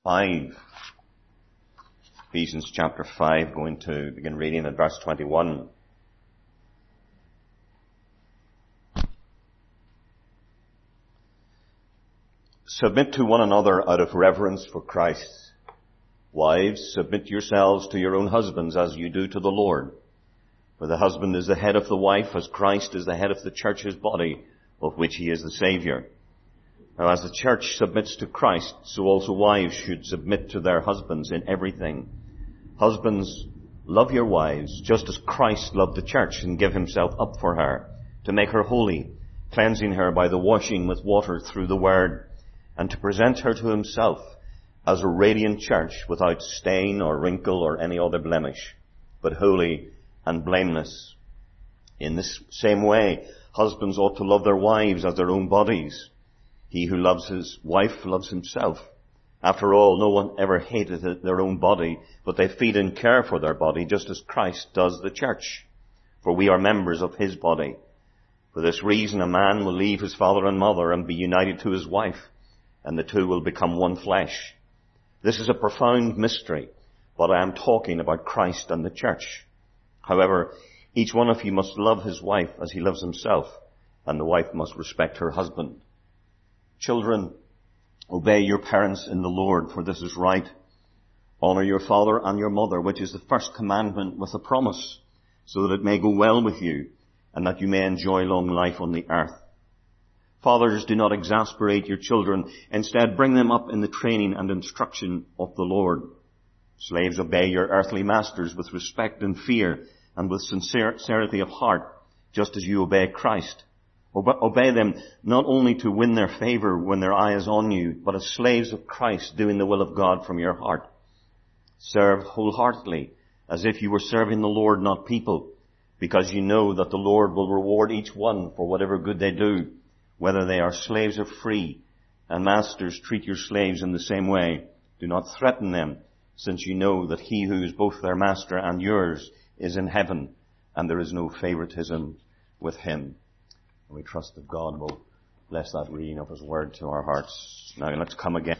5. Ephesians chapter 5, going to begin reading at verse 21. Submit to one another out of reverence for Christ. Wives, submit yourselves to your own husbands as you do to the Lord. For the husband is the head of the wife, as Christ is the head of the church, his body, of which he is the Saviour. Now as the church submits to Christ, so also wives should submit to their husbands in everything. Husbands, love your wives, just as Christ loved the church and gave himself up for her, to make her holy, cleansing her by the washing with water through the word, and to present her to himself as a radiant church without stain or wrinkle or any other blemish, but holy and blameless. In this same way, husbands ought to love their wives as their own bodies. He who loves his wife loves himself. After all, no one ever hated their own body, but they feed and care for their body, just as Christ does the church. For we are members of his body. For this reason, a man will leave his father and mother and be united to his wife, and the two will become one flesh. This is a profound mystery, but I am talking about Christ and the church. However, each one of you must love his wife as he loves himself, and the wife must respect her husband. Children, obey your parents in the Lord, for this is right. Honor your father and your mother, which is the first commandment with a promise, so that it may go well with you, and that you may enjoy long life on the earth. Fathers, do not exasperate your children. Instead, bring them up in the training and instruction of the Lord. Slaves, obey your earthly masters with respect and fear, and with sincerity of heart, just as you obey Christ. Obey them not only to win their favor when their eye is on you, but as slaves of Christ, doing the will of God from your heart. Serve wholeheartedly, as if you were serving the Lord, not people, because you know that the Lord will reward each one for whatever good they do, whether they are slaves or free. And masters, treat your slaves in the same way. Do not threaten them, since you know that he who is both their master and yours is in heaven, and there is no favoritism with him. We trust that God will bless that reading of his word to our hearts. Now let's come again.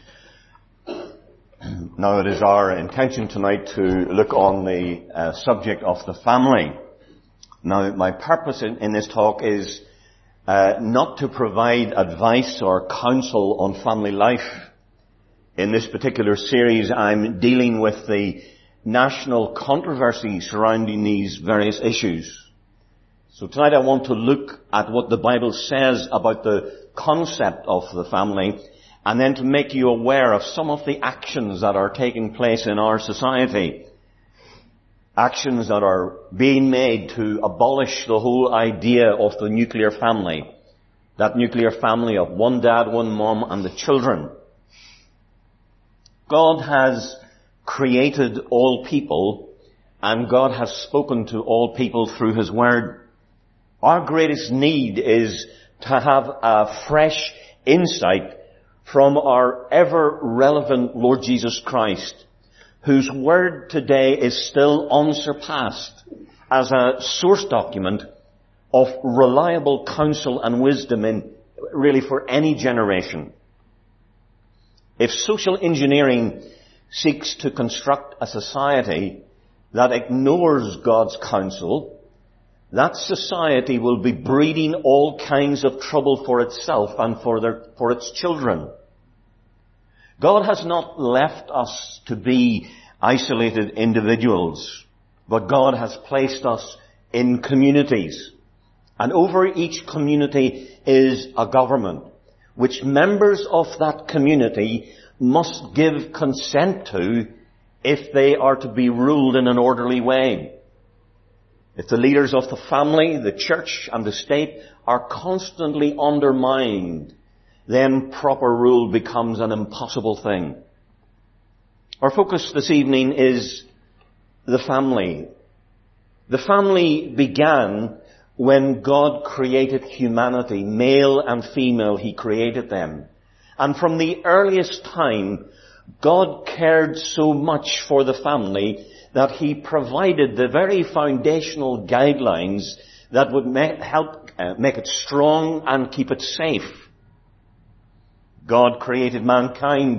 Now it is our intention tonight to look on the subject of the family. Now my purpose in this talk is not to provide advice or counsel on family life. In this particular series, I'm dealing with the national controversy surrounding these various issues. So tonight I want to look at what the Bible says about the concept of the family, and then to make you aware of some of the actions that are taking place in our society. Actions that are being made to abolish the whole idea of the nuclear family. That nuclear family of one dad, one mom, and the children. God has created all people, and God has spoken to all people through his word. Our greatest need is to have a fresh insight from our ever relevant Lord Jesus Christ, whose word today is still unsurpassed as a source document of reliable counsel and wisdom in really for any generation. If social engineering seeks to construct a society that ignores God's counsel, that society will be breeding all kinds of trouble for itself and for its children. God has not left us to be isolated individuals, but God has placed us in communities. And over each community is a government, which members of that community must give consent to if they are to be ruled in an orderly way. If the leaders of the family, the church, and the state are constantly undermined, then proper rule becomes an impossible thing. Our focus this evening is the family. The family began when God created humanity, male and female, he created them. And from the earliest time, God cared so much for the family that he provided the very foundational guidelines that would help make it strong and keep it safe. God created mankind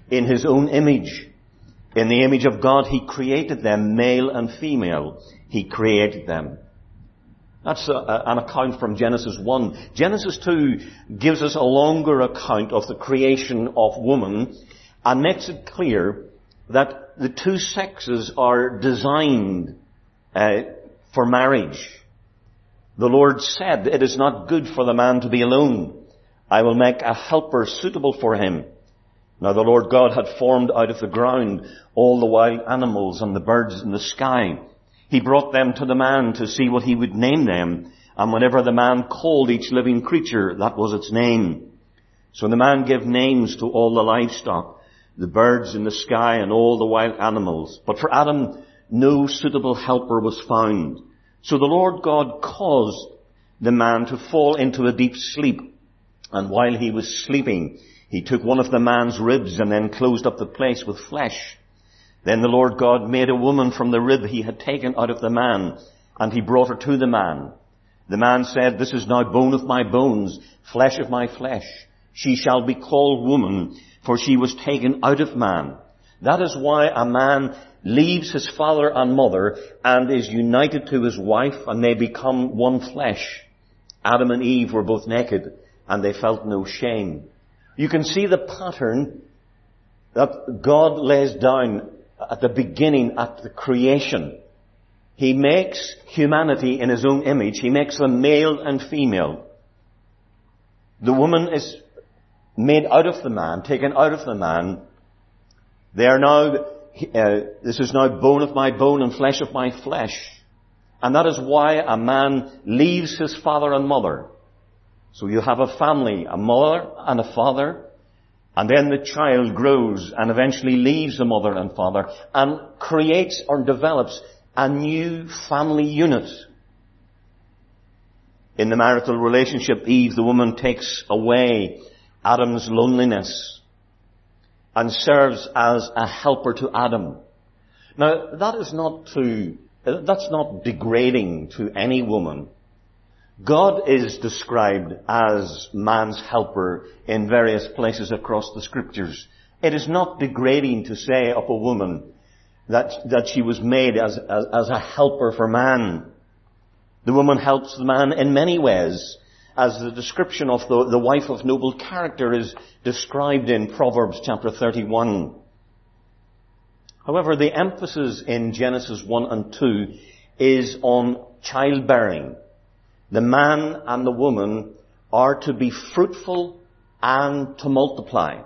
in his own image. In the image of God he created them, male and female. He created them. That's an account from Genesis 1. Genesis 2 gives us a longer account of the creation of woman and makes it clear that the two sexes are designed for marriage. The Lord said, "It is not good for the man to be alone. I will make a helper suitable for him." Now the Lord God had formed out of the ground all the wild animals and the birds in the sky. He brought them to the man to see what he would name them. And whenever the man called each living creature, that was its name. So the man gave names to all the livestock, the birds in the sky and all the wild animals. But for Adam, no suitable helper was found. So the Lord God caused the man to fall into a deep sleep. And while he was sleeping, he took one of the man's ribs and then closed up the place with flesh. Then the Lord God made a woman from the rib he had taken out of the man, and he brought her to the man. The man said, "This is now bone of my bones, flesh of my flesh. She shall be called woman, for she was taken out of man." That is why a man leaves his father and mother and is united to his wife, and they become one flesh. Adam and Eve were both naked, and they felt no shame. You can see the pattern that God lays down at the beginning, at the creation. He makes humanity in his own image. He makes them male and female. The woman is made out of the man, taken out of the man. They are now, this is now bone of my bone and flesh of my flesh. And that is why a man leaves his father and mother. So you have a family, a mother and a father. And then the child grows and eventually leaves the mother and father and creates or develops a new family unit. In the marital relationship, Eve, the woman, takes away Adam's loneliness and serves as a helper to Adam. Now, that's not degrading to any woman. God is described as man's helper in various places across the scriptures. It is not degrading to say of a woman that she was made as a helper for man. The woman helps the man in many ways, as the description of the wife of noble character is described in Proverbs chapter 31. However, the emphasis in Genesis 1 and 2 is on childbearing. The man and the woman are to be fruitful and to multiply.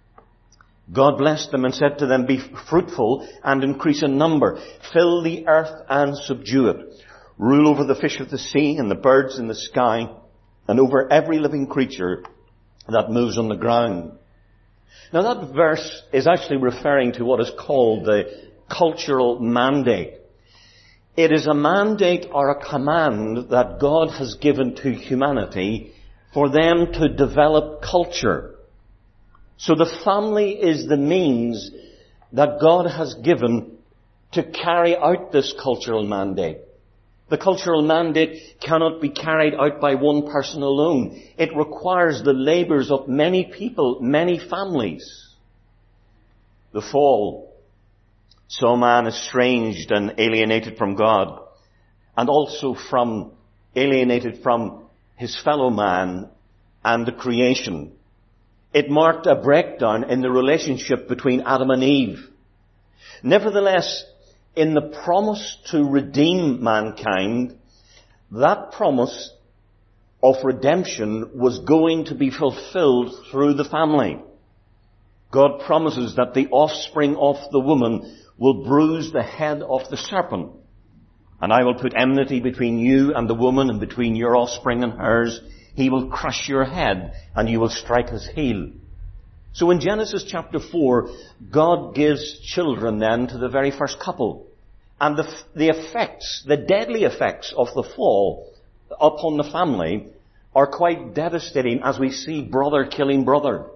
God blessed them and said to them, "Be fruitful and increase in number. Fill the earth and subdue it. Rule over the fish of the sea and the birds in the sky and over every living creature that moves on the ground." Now that verse is actually referring to what is called the cultural mandate. It is a mandate or a command that God has given to humanity for them to develop culture. So the family is the means that God has given to carry out this cultural mandate. The cultural mandate cannot be carried out by one person alone. It requires the labors of many people, many families. The fall saw man estranged and alienated from God, and also alienated from his fellow man and the creation. It marked a breakdown in the relationship between Adam and Eve. Nevertheless, in the promise to redeem mankind, that promise of redemption was going to be fulfilled through the family. God promises that the offspring of the woman will bruise the head of the serpent. "And I will put enmity between you and the woman, and between your offspring and hers. He will crush your head, and you will strike his heel." So in Genesis chapter 4, God gives children then to the very first couple. And the effects, the deadly effects of the fall upon the family are quite devastating as we see brother killing brother.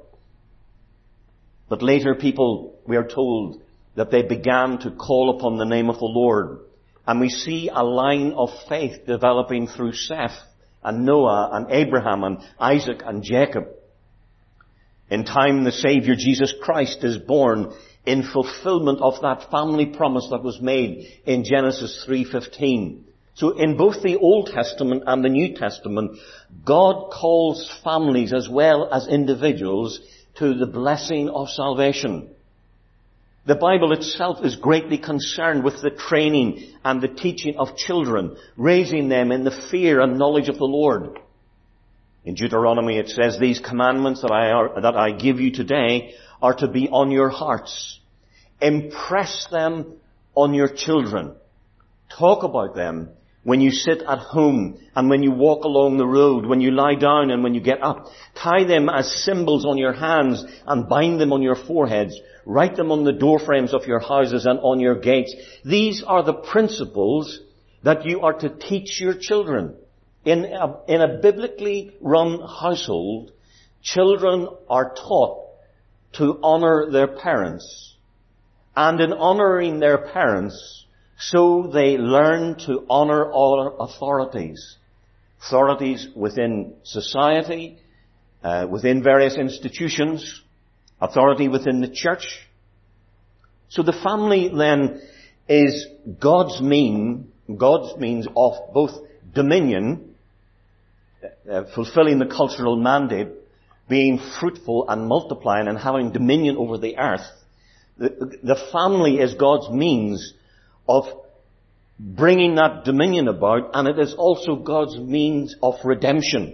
But later people, we are told, that they began to call upon the name of the Lord. And we see a line of faith developing through Seth and Noah and Abraham and Isaac and Jacob. In time, the Savior Jesus Christ is born in fulfillment of that family promise that was made in Genesis 3:15. So in both the Old Testament and the New Testament, God calls families as well as individuals to the blessing of salvation. The Bible itself is greatly concerned with the training and the teaching of children, raising them in the fear and knowledge of the Lord. In Deuteronomy it says, "These commandments that I give you today are to be on your hearts. Impress them on your children. Talk about them when you sit at home and when you walk along the road, when you lie down and when you get up. Tie them as symbols on your hands and bind them on your foreheads. Write them on the doorframes of your houses and on your gates." These are the principles that you are to teach your children. In a biblically run household, children are taught to honor their parents. And in honoring their parents, so they learn to honor all authorities. Authorities within society, within various institutions, authority within the church. So the family then is God's means of both dominion, fulfilling the cultural mandate, being fruitful and multiplying and having dominion over the earth. The family is God's means of bringing that dominion about, and it is also God's means of redemption.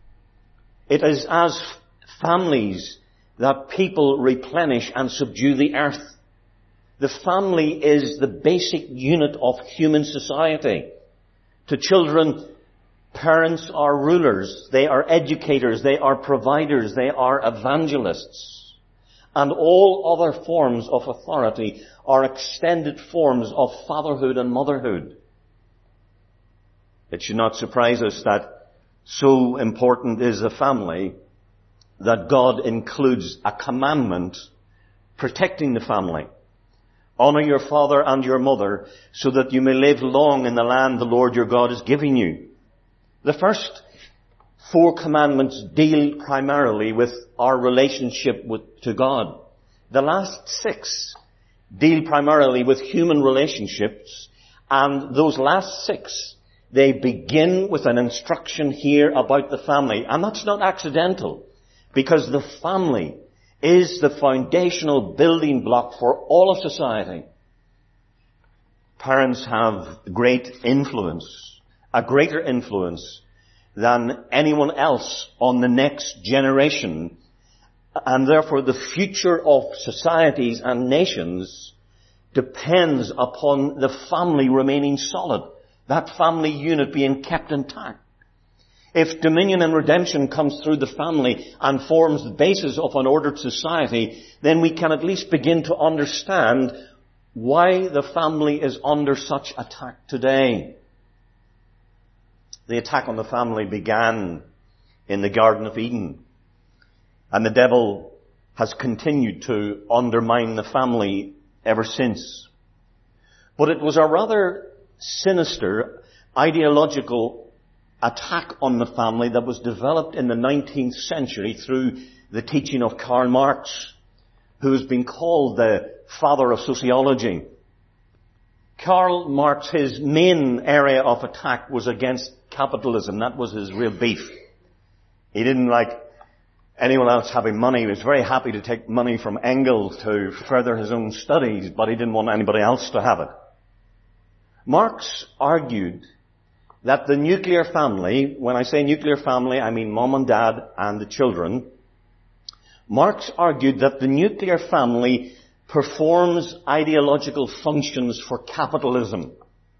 It is as families that people replenish and subdue the earth. The family is the basic unit of human society. To children, parents are rulers, they are educators, they are providers, they are evangelists. And all other forms of authority are extended forms of fatherhood and motherhood. It should not surprise us that so important is the family that God includes a commandment protecting the family. Honor your father and your mother so that you may live long in the land the Lord your God is giving you. The first 4 commandments deal primarily with our relationship to God. The last 6 deal primarily with human relationships, and those last 6, they begin with an instruction here about the family. And that's not accidental, because the family is the foundational building block for all of society. Parents have great influence, a greater influence than anyone else on the next generation. And therefore the future of societies and nations depends upon the family remaining solid, that family unit being kept intact. If dominion and redemption comes through the family and forms the basis of an ordered society, then we can at least begin to understand why the family is under such attack today. The attack on the family began in the Garden of Eden, and the devil has continued to undermine the family ever since. But it was a rather sinister ideological attack on the family that was developed in the 19th century through the teaching of Karl Marx, who has been called the father of sociology. Karl Marx, his main area of attack was against capitalism. That was his real beef. He didn't like anyone else having money. He was very happy to take money from Engels to further his own studies, but he didn't want anybody else to have it. Marx argued that the nuclear family, when I say nuclear family, I mean mom and dad and the children. Marx argued that the nuclear family performs ideological functions for capitalism.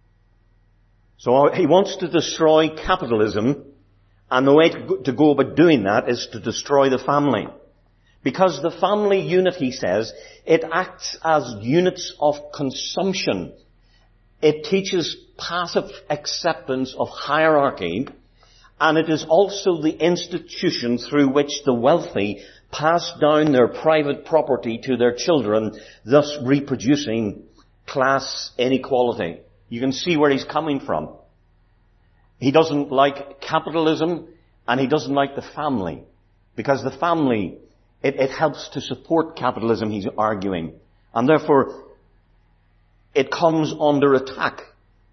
So he wants to destroy capitalism, and the way to go about doing that is to destroy the family. Because the family unit, he says, it acts as units of consumption. It teaches passive acceptance of hierarchy, and it is also the institution through which the wealthy pass down their private property to their children, thus reproducing class inequality. You can see where he's coming from. He doesn't like capitalism, and he doesn't like the family, because the family It helps to support capitalism, he's arguing. And therefore, it comes under attack.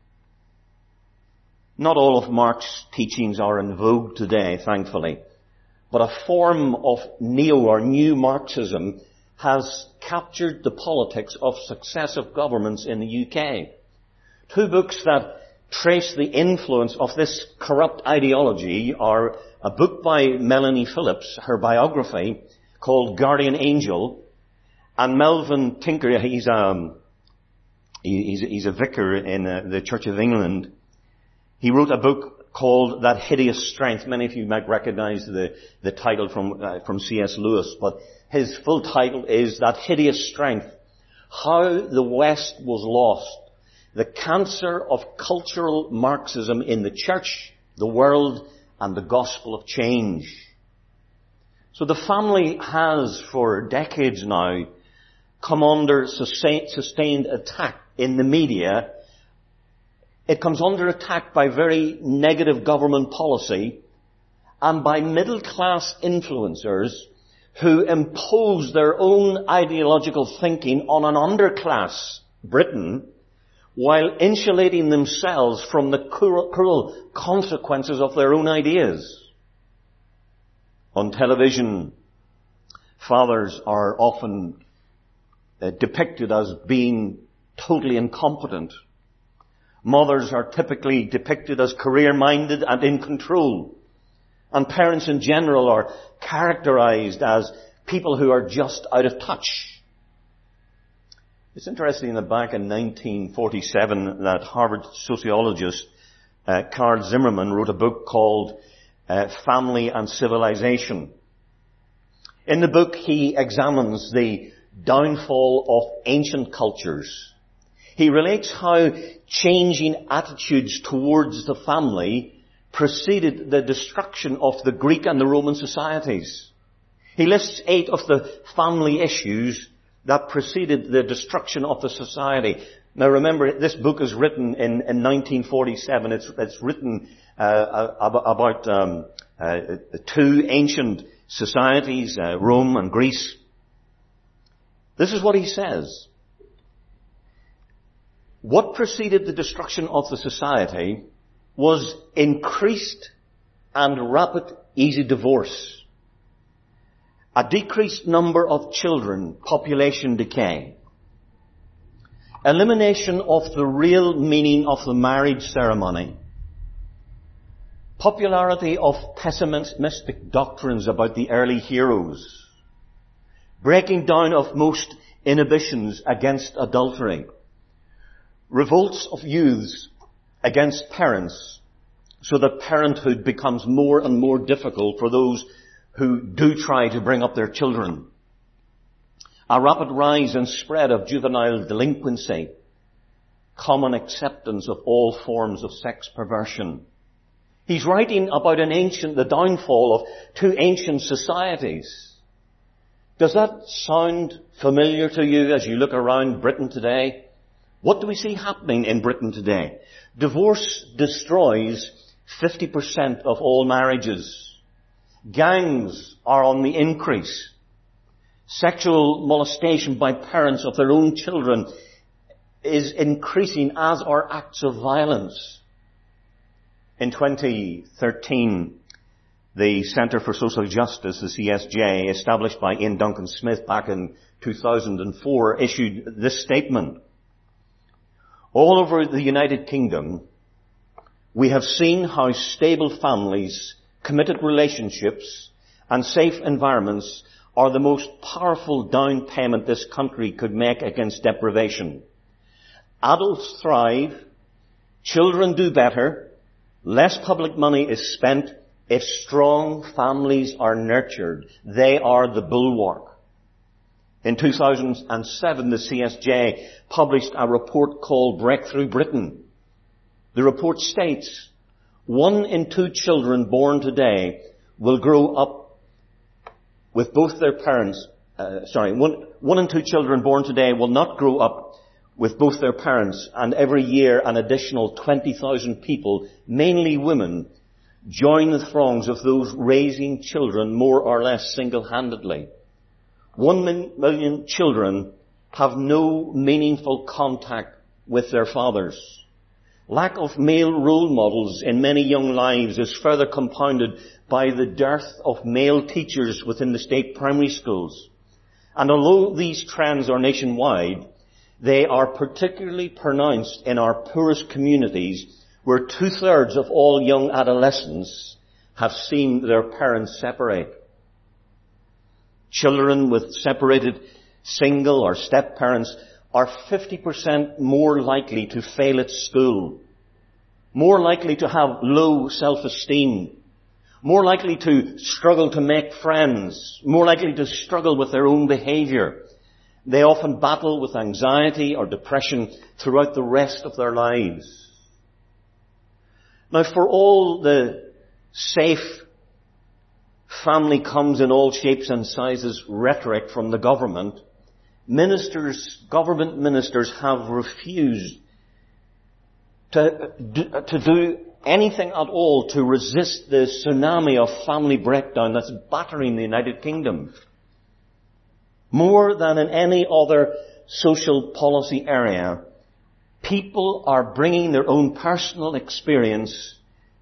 Not all of Marx's teachings are in vogue today, thankfully. But a form of neo or new Marxism has captured the politics of successive governments in the UK. Two books that trace the influence of this corrupt ideology are a book by Melanie Phillips, her biography, called Guardian Angel, and Melvin Tinker, he's a vicar in the Church of England. He wrote a book called That Hideous Strength. Many of you might recognize the title from C.S. Lewis, but his full title is That Hideous Strength: How the West Was Lost. The cancer of cultural Marxism in the church, the world, and the gospel of change. So the family has, for decades now, come under sustained attack in the media. It comes under attack by very negative government policy and by middle-class influencers who impose their own ideological thinking on an underclass, Britain, while insulating themselves from the cruel consequences of their own ideas. On television, fathers are often depicted as being totally incompetent. Mothers are typically depicted as career-minded and in control. And parents in general are characterized as people who are just out of touch. It's interesting that back in 1947 that Harvard sociologist Carl Zimmerman wrote a book called Family and Civilization. In the book he examines the downfall of ancient cultures. He relates how changing attitudes towards the family preceded the destruction of the Greek and the Roman societies. He lists 8 of the family issues that preceded the destruction of the society. Now remember, this book is written in 1947. It's written about 2 ancient societies, Rome and Greece. This is what he says. What preceded the destruction of the society was increased and rapid easy divorce, a decreased number of children, population decay, elimination of the real meaning of the marriage ceremony, popularity of pessimistic doctrines about the early heroes, breaking down of most inhibitions against adultery, revolts of youths against parents, so that parenthood becomes more and more difficult for those who do try to bring up their children. A rapid rise and spread of juvenile delinquency, common acceptance of all forms of sex perversion. He's writing about the downfall of 2 ancient societies. Does that sound familiar to you as you look around Britain today? What do we see happening in Britain today? Divorce destroys 50% of all marriages. Gangs are on the increase. Sexual molestation by parents of their own children is increasing, as are acts of violence. In 2013, the Centre for Social Justice, the CSJ, established by Ian Duncan Smith back in 2004, issued this statement. All over the United Kingdom, we have seen how stable families, committed relationships, and safe environments are the most powerful down payment this country could make against deprivation. Adults thrive, children do better, less public money is spent if strong families are nurtured. They are the bulwark. In 2007, the CSJ published a report called Breakthrough Britain. The report states, 1 in 2 children born today will grow up with both their parents, 1 in 2 children born today will not grow up with both their parents, and every year an additional 20,000 people, mainly women, join the throngs of those raising children more or less single-handedly. 1 million children have no meaningful contact with their fathers. Lack of male role models in many young lives is further compounded by the dearth of male teachers within the state primary schools. And although these trends are nationwide, they are particularly pronounced in our poorest communities, where 2/3 of all young adolescents have seen their parents separate. Children with separated single or step parents are 50% more likely to fail at school, more likely to have low self-esteem, more likely to struggle to make friends, more likely to struggle with their own behavior. They often battle with anxiety or depression throughout the rest of their lives. Now, for all the safe family comes in all shapes and sizes rhetoric from the government, government ministers have refused to do anything at all to resist the tsunami of family breakdown that's battering the United Kingdom. More than in any other social policy area, people are bringing their own personal experience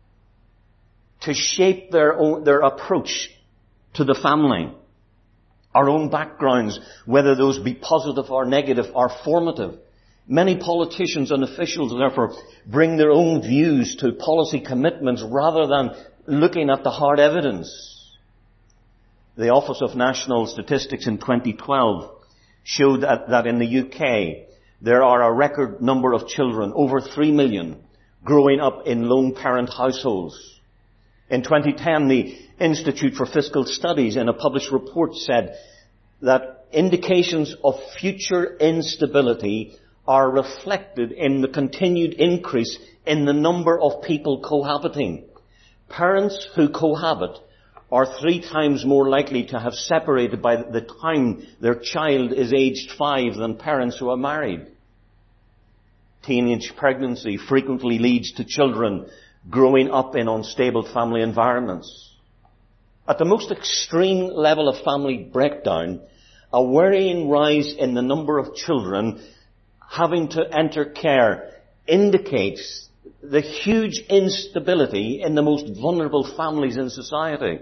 to shape their approach to the family. Our own backgrounds, whether those be positive or negative, are formative. Many politicians and officials, therefore, bring their own views to policy commitments rather than looking at the hard evidence. The Office of National Statistics in 2012 showed that in the UK, there are a record number of children, over 3 million, growing up in lone parent households. In 2010, the Institute for Fiscal Studies, in a published report, said that indications of future instability are reflected in the continued increase in the number of people cohabiting. Parents who cohabit are 3 times more likely to have separated by the time their child is aged 5 than parents who are married. Teenage pregnancy frequently leads to children growing up in unstable family environments. At the most extreme level of family breakdown, a worrying rise in the number of children having to enter care indicates the huge instability in the most vulnerable families in society.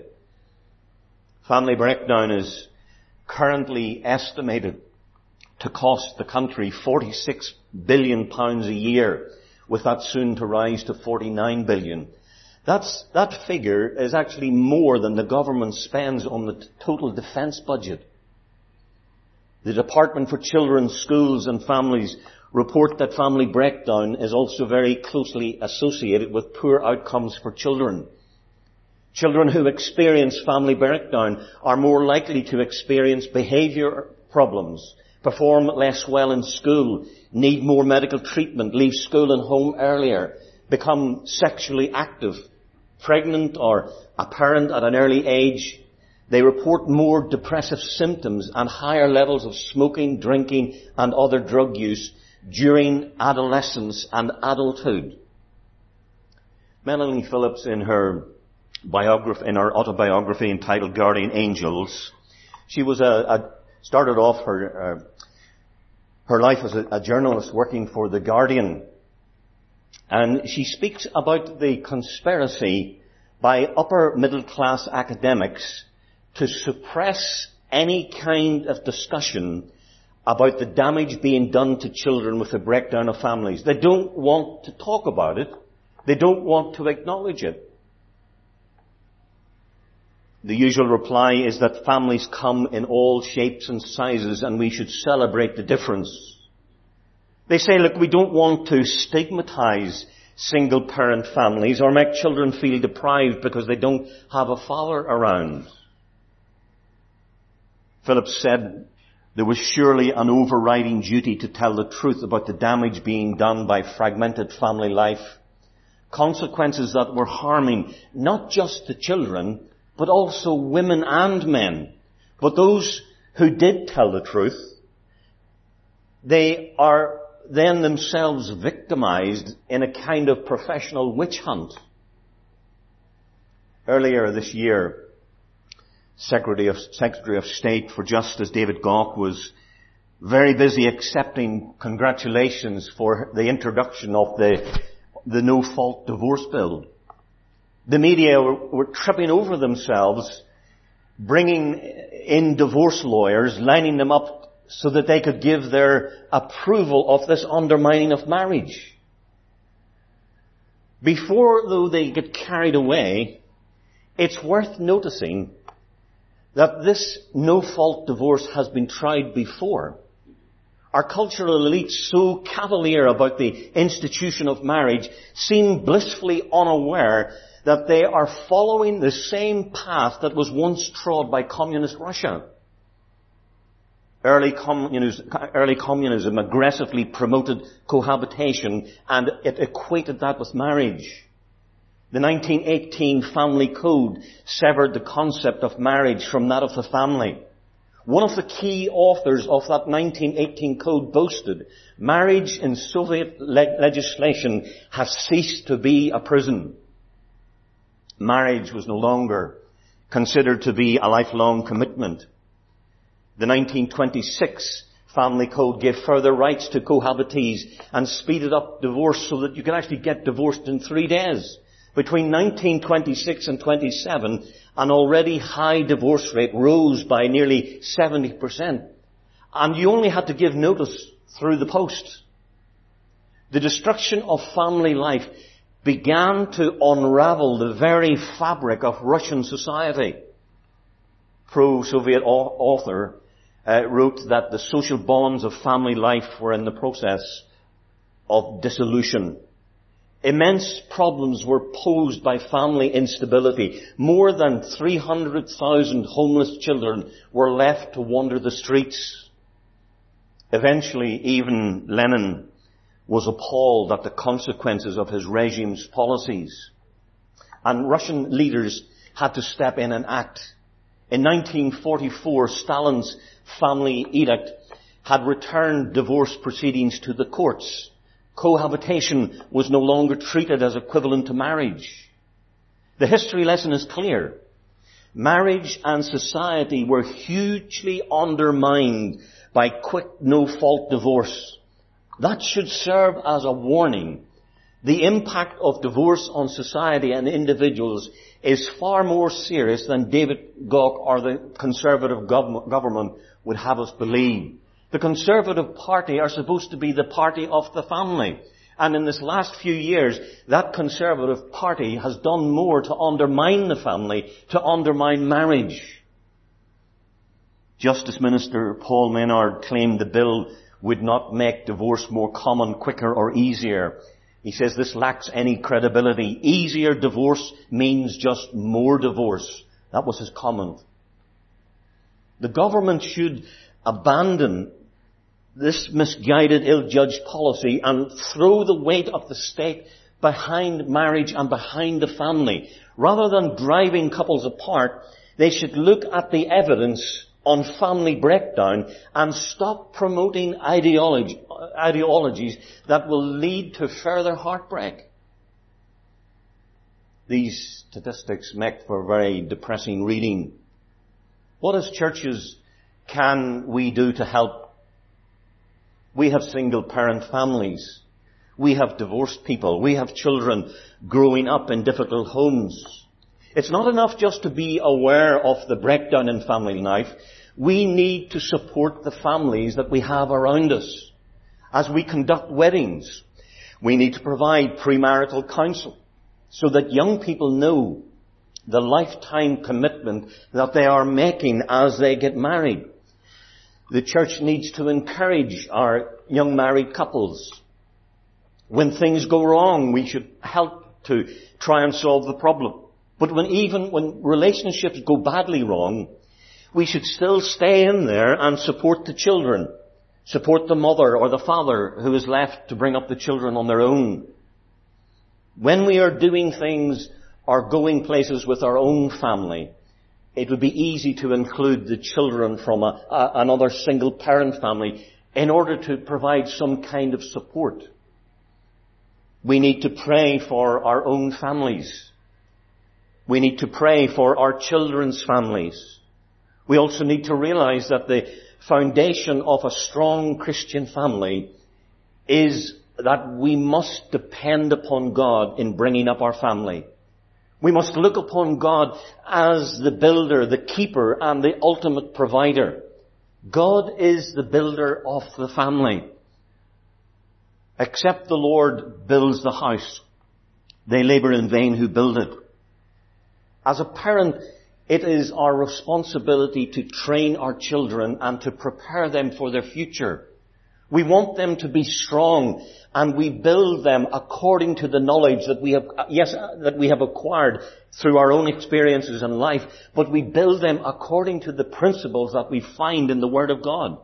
Family breakdown is currently estimated to cost the country £46 billion a year, with that soon to rise to £49 billion. That figure is actually more than the government spends on the total defence budget. The Department for Children, Schools and Families report that family breakdown is also very closely associated with poor outcomes for children. Children who experience family breakdown are more likely to experience behaviour problems, perform less well in school, need more medical treatment, leave school and home earlier, become sexually active, pregnant or a parent at an early age. They report more depressive symptoms and higher levels of smoking, drinking and other drug use during adolescence and adulthood. Melanie Phillips, in her autobiography entitled Guardian Angels, she was started off her life as a journalist working for The Guardian. And she speaks about the conspiracy by upper middle class academics to suppress any kind of discussion about the damage being done to children with the breakdown of families. They don't want to talk about it. They don't want to acknowledge it. The usual reply is that families come in all shapes and sizes and we should celebrate the difference. They say, look, we don't want to stigmatize single-parent families or make children feel deprived because they don't have a father around. Phillips said there was surely an overriding duty to tell the truth about the damage being done by fragmented family life, consequences that were harming not just the children, but also women and men. But those who did tell the truth, they are then themselves victimized in a kind of professional witch hunt. Earlier this year, Secretary of State for Justice David Gauke was very busy accepting congratulations for the introduction of the no-fault divorce bill. The media were tripping over themselves, bringing in divorce lawyers, lining them up so that they could give their approval of this undermining of marriage. Before, though, they get carried away, it's worth noticing that this no-fault divorce has been tried before. Our cultural elites, so cavalier about the institution of marriage, seem blissfully unaware that they are following the same path that was once trod by communist Russia. Early communism aggressively promoted cohabitation, and it equated that with marriage. The 1918 Family Code severed the concept of marriage from that of the family. One of the key authors of that 1918 code boasted, "Marriage in Soviet legislation has ceased to be a prison." Marriage was no longer considered to be a lifelong commitment. The 1926 Family Code gave further rights to cohabitees and speeded up divorce so that you could actually get divorced in 3 days. Between 1926 and 27, an already high divorce rate rose by nearly 70%. And you only had to give notice through the post. The destruction of family life began to unravel the very fabric of Russian society. Pro-Soviet author wrote that the social bonds of family life were in the process of dissolution. Immense problems were posed by family instability. More than 300,000 homeless children were left to wander the streets. Eventually, even Lenin was appalled at the consequences of his regime's policies. And Russian leaders had to step in and act. In 1944, Stalin's family edict had returned divorce proceedings to the courts. Cohabitation was no longer treated as equivalent to marriage. The history lesson is clear. Marriage and society were hugely undermined by quick, no-fault divorce. That should serve as a warning. The impact of divorce on society and individuals is far more serious than David Gauke or the Conservative government would have us believe. The Conservative Party are supposed to be the party of the family. And in this last few years, that Conservative Party has done more to undermine the family, to undermine marriage. Justice Minister Paul Maynard claimed the bill would not make divorce more common, quicker or easier. He says this lacks any credibility. Easier divorce means just more divorce. That was his comment. The government should abandon this misguided, ill-judged policy and throw the weight of the state behind marriage and behind the family. Rather than driving couples apart, they should look at the evidence on family breakdown and stop promoting ideologies that will lead to further heartbreak. These statistics make for very depressing reading. What as churches can we do to help? We have single-parent families. We have divorced people. We have children growing up in difficult homes. It's not enough just to be aware of the breakdown in family life. We need to support the families that we have around us. As we conduct weddings, we need to provide premarital counsel so that young people know the lifetime commitment that they are making as they get married. The church needs to encourage our young married couples. When things go wrong, we should help to try and solve the problem. But even when relationships go badly wrong, we should still stay in there and support the children. Support the mother or the father who is left to bring up the children on their own. When we are doing things or going places with our own family, it would be easy to include the children from another single-parent family in order to provide some kind of support. We need to pray for our own families. We need to pray for our children's families. We also need to realize that the foundation of a strong Christian family is that we must depend upon God in bringing up our family. We must look upon God as the builder, the keeper, and the ultimate provider. God is the builder of the family. Except the Lord builds the house, they labor in vain who build it. As a parent, it is our responsibility to train our children and to prepare them for their future. We want them to be strong, and we build them according to the knowledge that we have acquired through our own experiences in life, but we build them according to the principles that we find in the Word of God.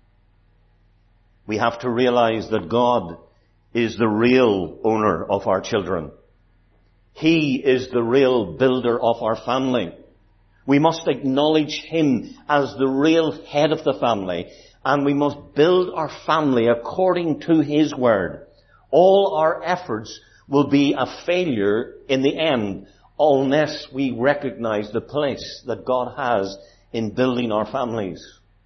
We have to realize that God is the real owner of our children. He is the real builder of our family. We must acknowledge Him as the real head of the family, and we must build our family according to His Word. All our efforts will be a failure in the end unless we recognize the place that God has in building our families.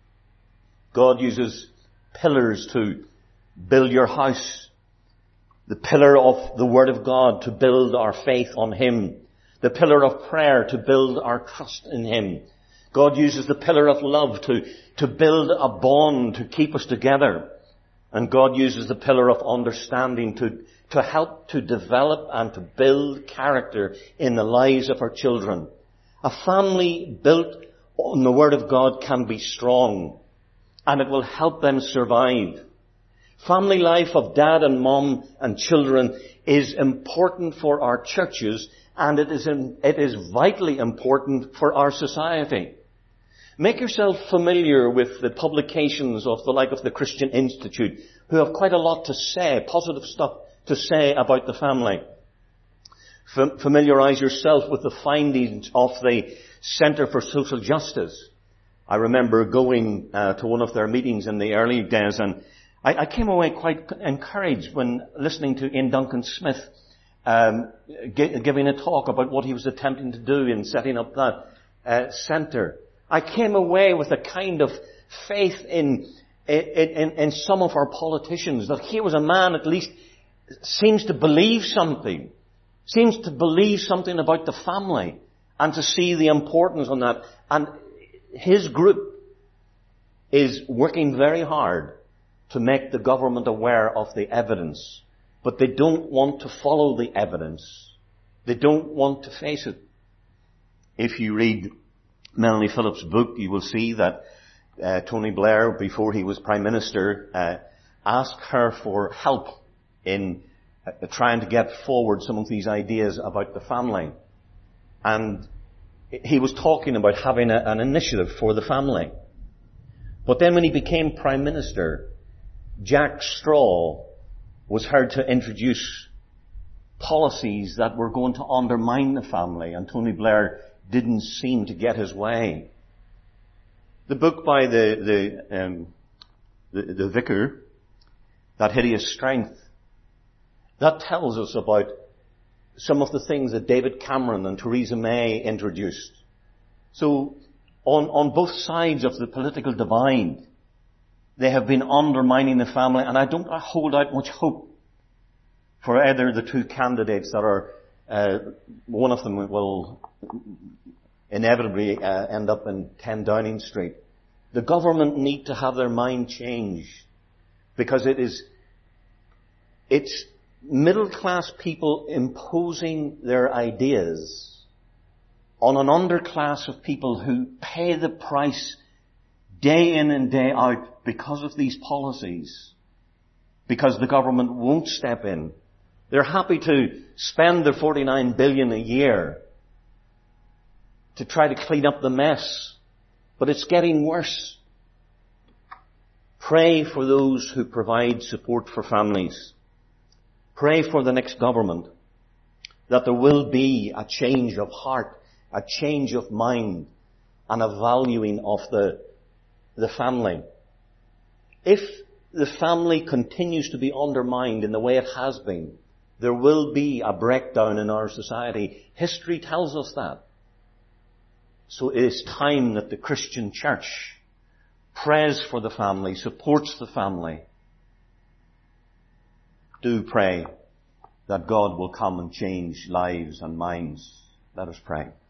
God uses pillars to build your house. The pillar of the Word of God to build our faith on Him. The pillar of prayer to build our trust in Him. God uses the pillar of love to build a bond to keep us together. And God uses the pillar of understanding to help to develop and to build character in the lives of our children. A family built on the Word of God can be strong, and it will help them survive. Family life of dad and mom and children is important for our churches, and it is vitally important for our society. Make yourself familiar with the publications of the like of the Christian Institute, who have quite a lot to say, positive stuff to say about the family. Familiarize yourself with the findings of the Center for Social Justice. I remember going to one of their meetings in the early days, and I came away quite encouraged when listening to Ian Duncan Smith giving a talk about what he was attempting to do in setting up that centre. I came away with a kind of faith in some of our politicians, that here was a man at least seems to believe something about the family, and to see the importance on that. And his group is working very hard to make the government aware of the evidence. But they don't want to follow the evidence. They don't want to face it. If you read Melanie Phillips' book, you will see that Tony Blair, before he was Prime Minister, asked her for help in trying to get forward some of these ideas about the family. And he was talking about having an initiative for the family. But then when he became Prime Minister, Jack Straw was heard to introduce policies that were going to undermine the family, and Tony Blair didn't seem to get his way. The book by the vicar, That Hideous Strength, that tells us about some of the things that David Cameron and Theresa May introduced. So on both sides of the political divide, they have been undermining the family, and I don't hold out much hope for either the two candidates that are, one of them will inevitably end up in 10 Downing Street. The government need to have their mind changed, because it's middle class people imposing their ideas on an underclass of people who pay the price day in and day out because of these policies, because the government won't step in. They're happy to spend their 49 billion a year to try to clean up the mess, but it's getting worse. Pray for those who provide support for families. Pray for the next government, that there will be a change of heart, a change of mind, and a valuing of the family. If the family continues to be undermined in the way it has been, there will be a breakdown in our society. History tells us that. So it is time that the Christian church prays for the family, supports the family. Do pray that God will come and change lives and minds. Let us pray.